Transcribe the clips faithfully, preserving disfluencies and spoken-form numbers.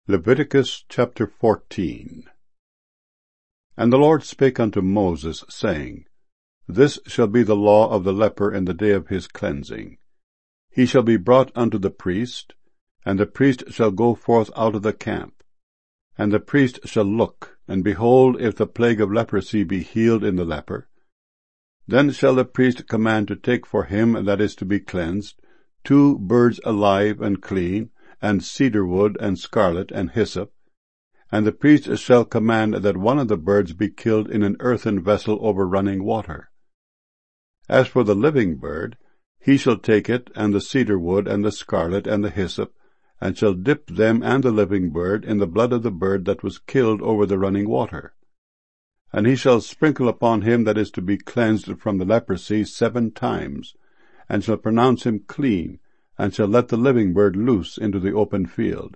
Leviticus chapter fourteen. And the Lord spake unto Moses, saying, This shall be the law of the leper in the day of his cleansing. He shall be brought unto the priest, and the priest shall go forth out of the camp. And the priest shall look, and behold, if the plague of leprosy be healed in the leper. Then shall the priest command to take for him that is to be cleansed two birds alive and clean, and cedar wood, and scarlet, and hyssop. And the priest shall command that one of the birds be killed in an earthen vessel over running water. As for the living bird, he shall take it, and the cedar wood, and the scarlet, and the hyssop, and shall dip them and the living bird in the blood of the bird that was killed over the running water. And he shall sprinkle upon him that is to be cleansed from the leprosy seven times, and shall pronounce him clean, and shall let the living bird loose into the open field.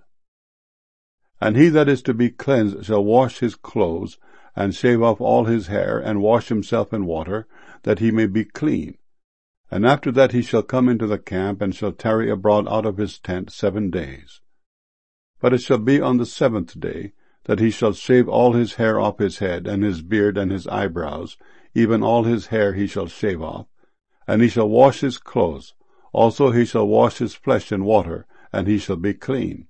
And he that is to be cleansed shall wash his clothes, and shave off all his hair, and wash himself in water, that he may be clean. And after that he shall come into the camp, and shall tarry abroad out of his tent seven days. But it shall be on the seventh day, that he shall shave all his hair off his head, and his beard, and his eyebrows, even all his hair he shall shave off, and he shall wash his clothes. Also he shall wash his flesh in water, and he shall be clean.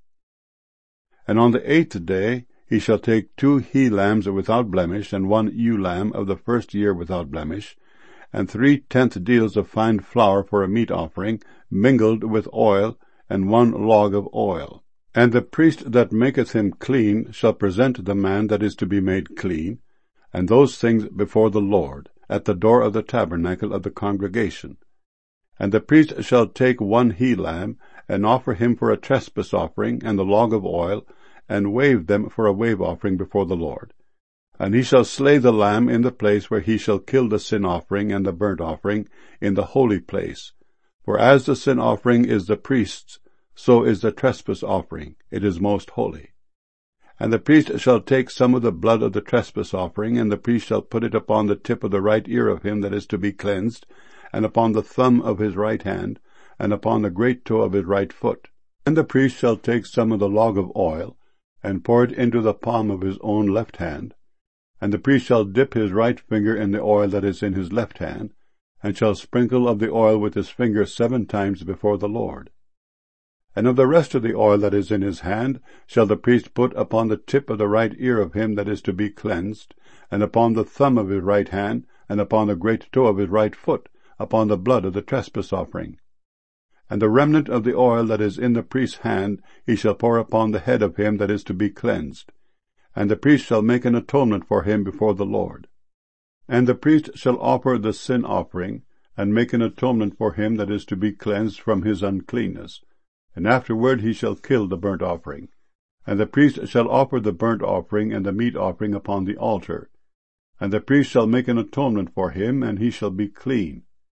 And on the eighth day he shall take two he-lambs without blemish, and one ewe-lamb of the first year without blemish, and three tenth deals of fine flour for a meat offering, mingled with oil, and one log of oil. And the priest that maketh him clean shall present the man that is to be made clean, and those things before the Lord, at the door of the tabernacle of the congregation. And the priest shall take one he-lamb, and offer him for a trespass offering, and the log of oil, and wave them for a wave offering before the Lord. And he shall slay the lamb in the place where he shall kill the sin offering and the burnt offering, in the holy place. For as the sin offering is the priest's, so is the trespass offering, it is most holy. And the priest shall take some of the blood of the trespass offering, and the priest shall put it upon the tip of the right ear of him that is to be cleansed, and upon the thumb of his right hand, and upon the great toe of his right foot. And the priest shall take some of the log of oil, and pour it into the palm of his own left hand. And the priest shall dip his right finger in the oil that is in his left hand, and shall sprinkle of the oil with his finger seven times before the Lord. And of the rest of the oil that is in his hand shall the priest put upon the tip of the right ear of him that is to be cleansed, and upon the thumb of his right hand, and upon the great toe of his right foot, upon the blood of the trespass offering. And the remnant of the oil that is in the priest's hand he shall pour upon the head of him that is to be cleansed. And the priest shall make an atonement for him before the Lord. And the priest shall offer the sin offering, and make an atonement for him that is to be cleansed from his uncleanness. And afterward he shall kill the burnt offering. And the priest shall offer the burnt offering and the meat offering upon the altar. And the priest shall make an atonement for him, and he shall be clean.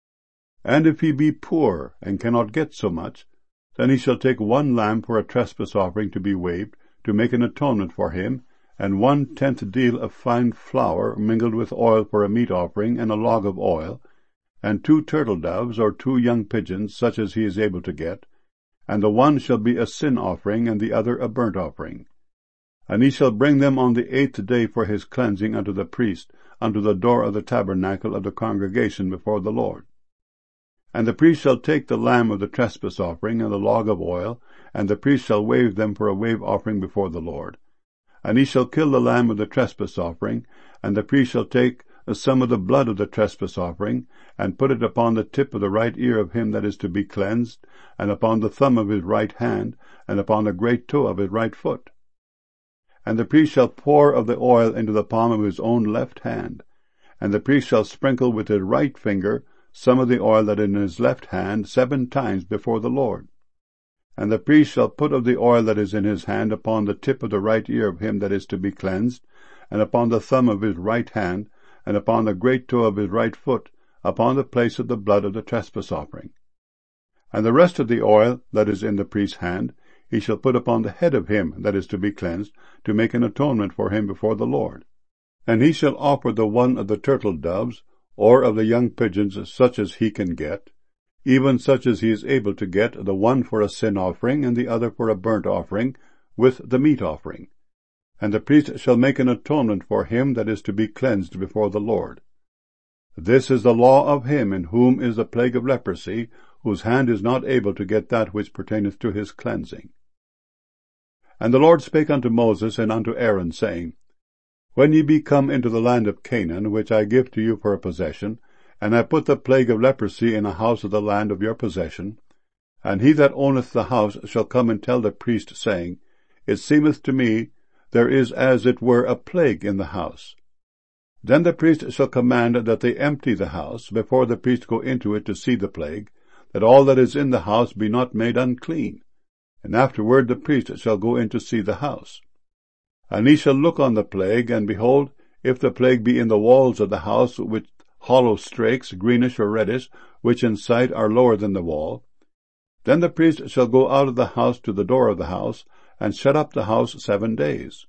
And if he be poor, and cannot get so much, then he shall take one lamb for a trespass offering to be waved, to make an atonement for him, and one tenth deal of fine flour mingled with oil for a meat offering, and a log of oil, and two turtle doves, or two young pigeons, such as he is able to get, and the one shall be a sin offering, and the other a burnt offering. And he shall bring them on the eighth day for his cleansing unto the priest, unto the door of the tabernacle of the congregation before the Lord. And the priest shall take the lamb of the trespass offering, and the log of oil, and the priest shall wave them for a wave offering before the Lord. And he shall kill the lamb of the trespass offering, and the priest shall take some of the blood of the trespass offering, and put it upon the tip of the right ear of him that is to be cleansed, and upon the thumb of his right hand, and upon the great toe of his right foot. And the priest shall pour of the oil into the palm of his own left hand, and the priest shall sprinkle with his right finger some of the oil that is in his left hand seven times before the Lord. And the priest shall put of the oil that is in his hand upon the tip of the right ear of him that is to be cleansed, and upon the thumb of his right hand, and upon the great toe of his right foot, upon the place of the blood of the trespass offering. And the rest of the oil that is in the priest's hand he shall put upon the head of him that is to be cleansed, to make an atonement for him before the Lord. And he shall offer the one of the turtle doves, or of the young pigeons, such as he can get, even such as he is able to get, the one for a sin offering, and the other for a burnt offering, with the meat offering. And the priest shall make an atonement for him that is to be cleansed before the Lord. This is the law of him in whom is the plague of leprosy, whose hand is not able to get that which pertaineth to his cleansing. And the Lord spake unto Moses and unto Aaron, saying, When ye be come into the land of Canaan, which I give to you for a possession, and I put the plague of leprosy in a house of the land of your possession, and he that owneth the house shall come and tell the priest, saying, It seemeth to me there is as it were a plague in the house. Then the priest shall command that they empty the house, before the priest go into it to see the plague, that all that is in the house be not made unclean. And afterward the priest shall go in to see the house. And he shall look on the plague, and behold, if the plague be in the walls of the house with hollow strakes, greenish or reddish, which in sight are lower than the wall, then the priest shall go out of the house to the door of the house, and shut up the house seven days.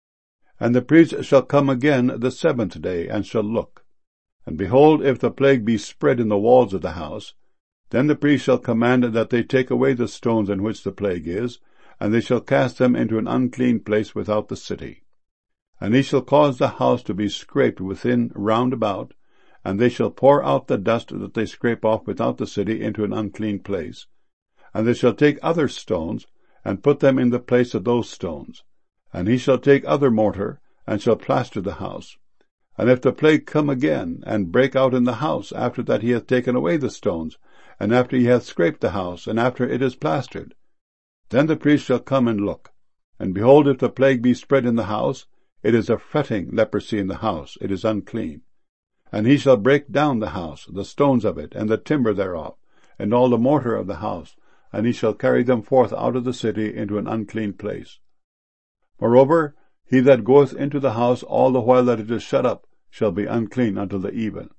And the priest shall come again the seventh day, and shall look. And behold, if the plague be spread in the walls of the house, then the priest shall command that they take away the stones in which the plague is, and they shall cast them into an unclean place without the city. And he shall cause the house to be scraped within round about, and they shall pour out the dust that they scrape off without the city into an unclean place. And they shall take other stones, and put them in the place of those stones. And he shall take other mortar, and shall plaster the house. And if the plague come again, and break out in the house, after that he hath taken away the stones, and after he hath scraped the house, and after it is plastered, then the priest shall come and look. And behold, if the plague be spread in the house, it is a fretting leprosy in the house, it is unclean. And he shall break down the house, the stones of it, and the timber thereof, and all the mortar of the house, and he shall carry them forth out of the city into an unclean place. Moreover, he that goeth into the house all the while that it is shut up shall be unclean until the even.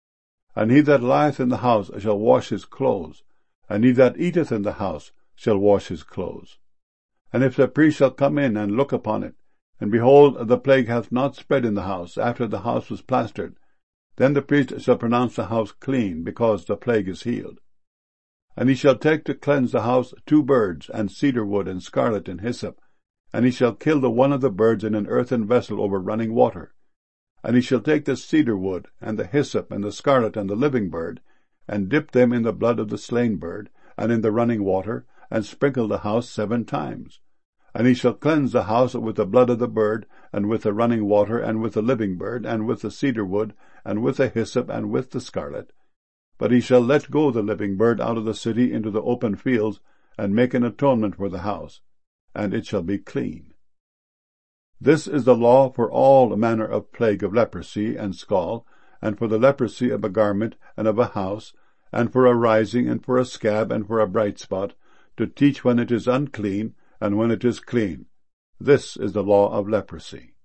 And he that lieth in the house shall wash his clothes, and he that eateth in the house shall wash his clothes. And if the priest shall come in and look upon it, and behold, the plague hath not spread in the house after the house was plastered, then the priest shall pronounce the house clean, because the plague is healed. And he shall take to cleanse the house two birds, and cedar wood, and scarlet, and hyssop, and he shall kill the one of the birds in an earthen vessel over running water. And he shall take the cedar wood, and the hyssop, and the scarlet, and the living bird, and dip them in the blood of the slain bird, and in the running water, and sprinkle the house seven times. And he shall cleanse the house with the blood of the bird, and with the running water, and with the living bird, and with the cedar wood, and with the hyssop, and with the scarlet. But he shall let go the living bird out of the city into the open fields, and make an atonement for the house, and it shall be clean. This is the law for all manner of plague of leprosy and scall, and for the leprosy of a garment and of a house, and for a rising, and for a scab, and for a bright spot, to teach when it is unclean, and when it is clean. This is the law of leprosy.